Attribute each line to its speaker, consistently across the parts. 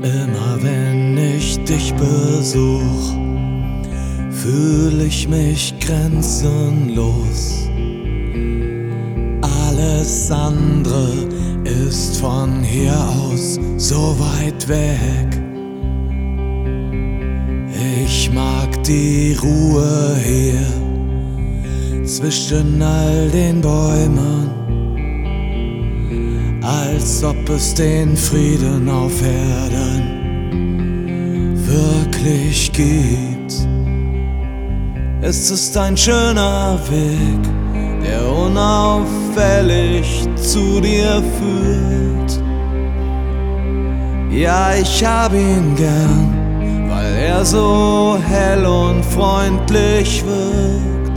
Speaker 1: Immer wenn ich dich besuch, fühl ich mich grenzenlos. Alles andere ist von hier aus so weit weg. Ich mag die Ruhe hier zwischen all den Bäumen, als ob es den Frieden auf Erden wirklich gibt. Es ist ein schöner Weg, der unauffällig zu dir führt. Ja, ich hab ihn gern, weil er so hell und freundlich wirkt.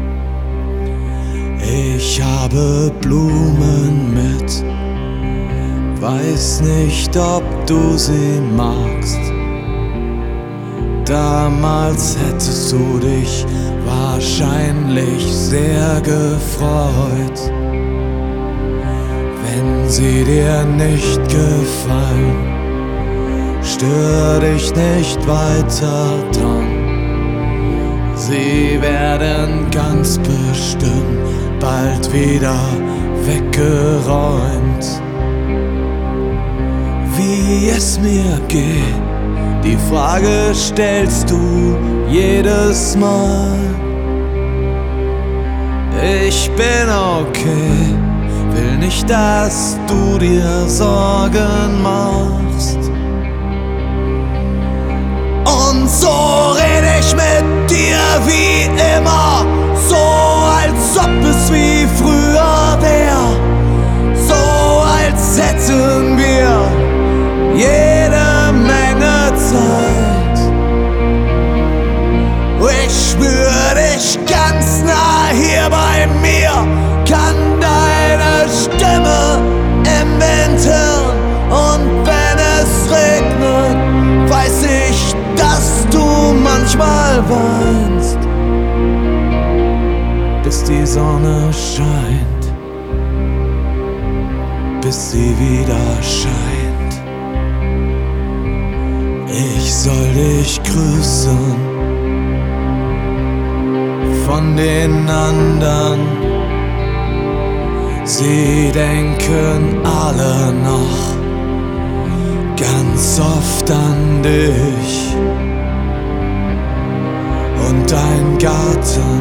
Speaker 1: Ich habe Blumen mit, weiß nicht, ob du sie magst. Damals hättest du dich wahrscheinlich sehr gefreut. Wenn sie dir nicht gefallen, stör dich nicht weiter dran. Sie werden ganz bestimmt bald wieder weggeräumt. Wie es mir geht, die Frage stellst du jedes Mal. Ich bin okay, will nicht, dass du dir Sorgen machst. Und so red ich mit dir wie immer, so als ob es wie früher wär, so als hätten wir jede Menge Zeit. Ich spür dich ganz nah hier bei mir, kann deine Stimme im Wind hören. Und wenn es regnet, weiß ich, dass du manchmal weinst, bis die Sonne scheint, bis sie wieder scheint. Ich soll dich grüßen von den anderen. Sie denken alle noch ganz oft an dich. Und dein Garten,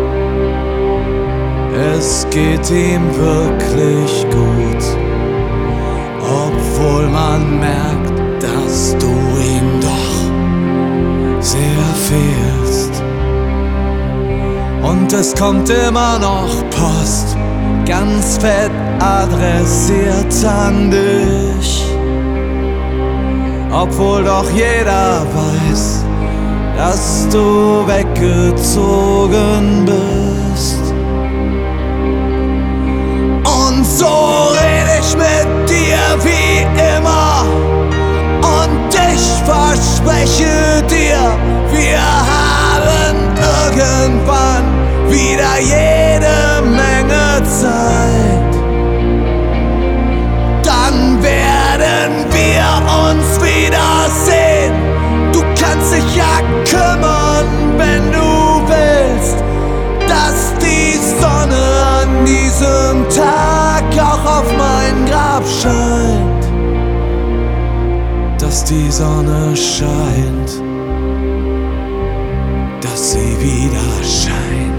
Speaker 1: es geht ihm wirklich gut, obwohl man merkt, dass du ihm doch sehr fehlst. Und es kommt immer noch Post, ganz fett adressiert an dich, obwohl doch jeder weiß, dass du weggezogen bist. Und so red ich mit dir wie immer, und ich verspreche dir, wir haben irgendwann wieder jede Menge Zeit. Dann werden wir uns wiedersehen. Du kannst dich ja kümmern, wenn du willst, dass die Sonne an diesem Tag auch auf mein Grab scheint. Dass die Sonne scheint, dass sie wieder scheint.